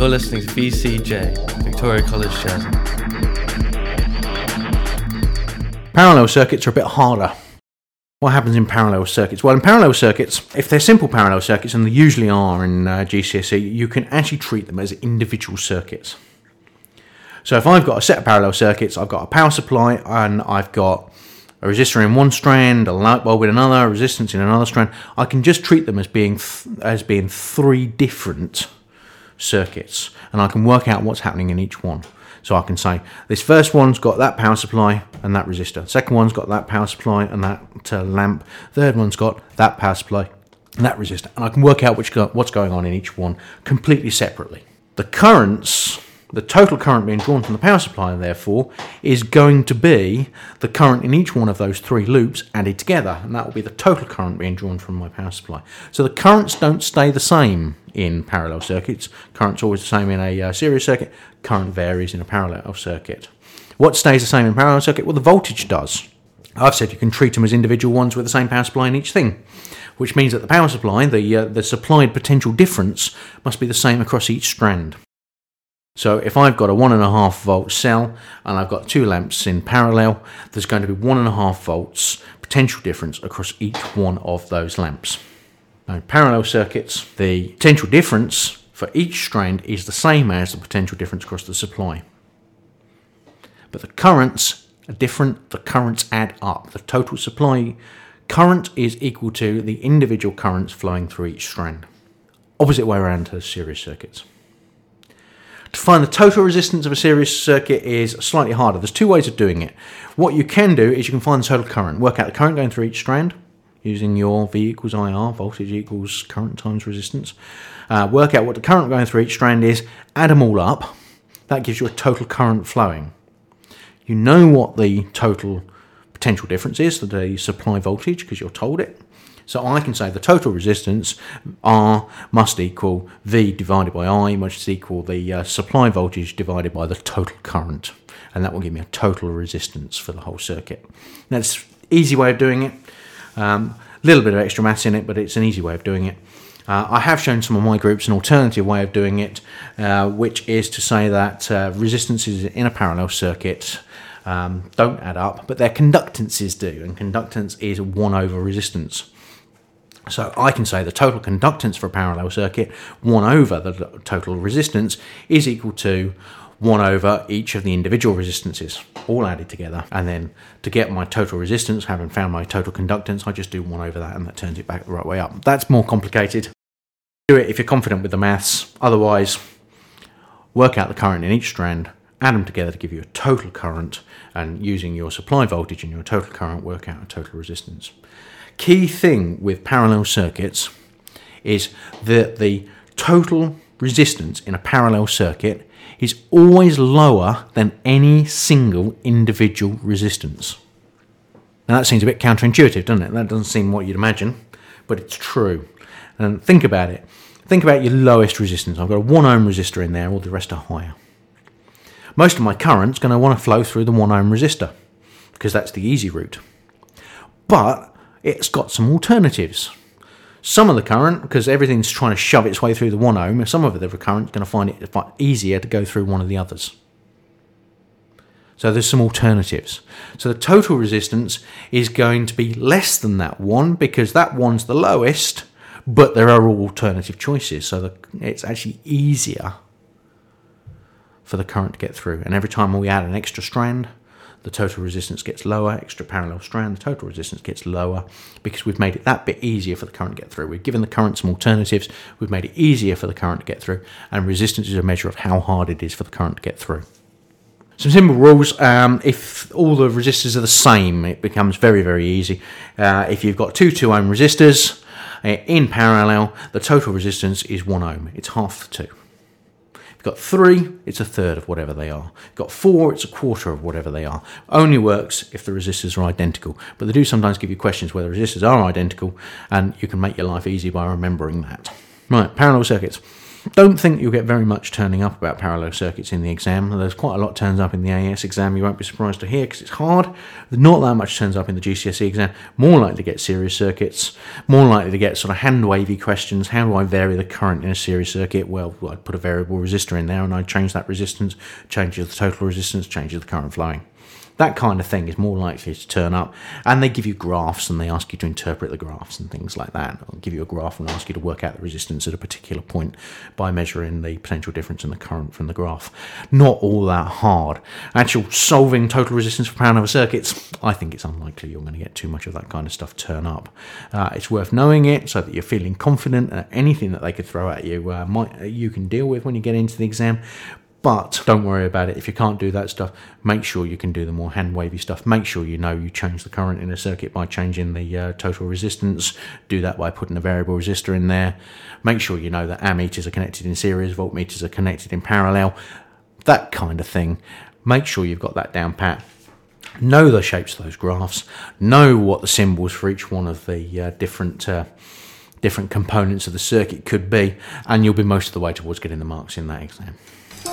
You're listening to VCJ, Victoria College Jazz. Parallel circuits are a bit harder. What happens in parallel circuits? Well, in parallel circuits, if they're simple parallel circuits, and they usually are in GCSE, you can actually treat them as individual circuits. So if I've got a set of parallel circuits, I've got a power supply and I've got a resistor in one strand, a light bulb in another, a resistance in another strand, I can just treat them as being three different circuits, and I can work out what's happening in each one. So I can say this first one's got that power supply and that resistor, second one's got that power supply and that lamp, third one's got that power supply and that resistor, and I can work out what's going on in each one completely separately. The currents, the total current being drawn from the power supply, therefore, is going to be the current in each one of those three loops added together, and that will be the total current being drawn from my power supply. So the currents don't stay the same in parallel circuits. Current's always the same in a series circuit. Current varies in a parallel circuit. What stays the same in a parallel circuit? Well, the voltage does. I've said you can treat them as individual ones with the same power supply in each thing, which means that the power supply, the supplied potential difference, must be the same across each strand. So if I've got a 1.5 volt cell and I've got two lamps in parallel, there's going to be 1.5 volts potential difference across each one of those lamps. Now, in parallel circuits, the potential difference for each strand is the same as the potential difference across the supply. But the currents are different, the currents add up. The total supply current is equal to the individual currents flowing through each strand. Opposite way around to series circuits. To find the total resistance of a series circuit is slightly harder. There's two ways of doing it. What you can do is you can find the total current, work out the current going through each strand using your V equals IR, voltage equals current times resistance. Work out what the current going through each strand is, add them all up. That gives you a total current flowing. You know what the total potential difference is, the supply voltage, because you're told it. So I can say the total resistance, R, must equal V divided by I, must equal the supply voltage divided by the total current. And that will give me a total resistance for the whole circuit. That's an easy way of doing it. Little bit of extra maths in it, but it's an easy way of doing it. I have shown some of my groups an alternative way of doing it, which is to say that resistances in a parallel circuit don't add up, but their conductances do, and conductance is 1 over resistance. So I can say the total conductance for a parallel circuit, 1 over the total resistance, is equal to 1 over each of the individual resistances, all added together. And then to get my total resistance, having found my total conductance, I just do 1 over that, and that turns it back the right way up. That's more complicated. Do it if you're confident with the maths. Otherwise, work out the current in each strand, add them together to give you a total current, and using your supply voltage and your total current, work out a total resistance. Key thing with parallel circuits is that the total resistance in a parallel circuit is always lower than any single individual resistance. Now that seems a bit counterintuitive, doesn't it? That doesn't seem what you'd imagine, but it's true. And think about it. Think about your lowest resistance. I've got a 1 ohm resistor in there, all the rest are higher. Most of my current's going to want to flow through the 1 ohm resistor because that's the easy route. But it's got some alternatives. Some of the current, because everything's trying to shove its way through the 1 ohm, some of the current is going to find it easier to go through one of the others. So there's some alternatives. So the total resistance is going to be less than that one because that one's the lowest, but there are alternative choices. So it's actually easier for the current to get through. And every time we add an extra strand, the total resistance gets lower, extra parallel strand, the total resistance gets lower because we've made it that bit easier for the current to get through. We've given the current some alternatives, we've made it easier for the current to get through, and resistance is a measure of how hard it is for the current to get through. Some simple rules. If all the resistors are the same, it becomes very, very easy. If you've got two 2 ohm resistors in parallel, the total resistance is 1 ohm. It's half the 2. Got 3, it's a third of whatever they are. Got 4, it's a quarter of whatever they are. Only works if the resistors are identical. But they do sometimes give you questions whether resistors are identical, and you can make your life easy by remembering that. Right, parallel circuits. Don't think you'll get very much turning up about parallel circuits in the exam. There's quite a lot turns up in the AS exam. You won't be surprised to hear because it's hard. Not that much turns up in the GCSE exam. More likely to get series circuits. More likely to get sort of hand-wavy questions. How do I vary the current in a series circuit? Well, I'd put a variable resistor in there and I'd change that resistance, changes the total resistance, changes the current flowing. That kind of thing is more likely to turn up, and they give you graphs and they ask you to interpret the graphs and things like that. They'll give you a graph and ask you to work out the resistance at a particular point by measuring the potential difference in the current from the graph. Not all that hard. Actual solving total resistance for power law circuits, I think it's unlikely you're going to get too much of that kind of stuff turn up. It's worth knowing it so that you're feeling confident that anything that they could throw at you you can deal with when you get into the exam. But don't worry about it. If you can't do that stuff, make sure you can do the more hand-wavy stuff. Make sure you know you change the current in a circuit by changing the total resistance. Do that by putting a variable resistor in there. Make sure you know that ammeters are connected in series, voltmeters are connected in parallel. That kind of thing. Make sure you've got that down pat. Know the shapes of those graphs. Know what the symbols for each one of the different components of the circuit could be. And you'll be most of the way towards getting the marks in that exam.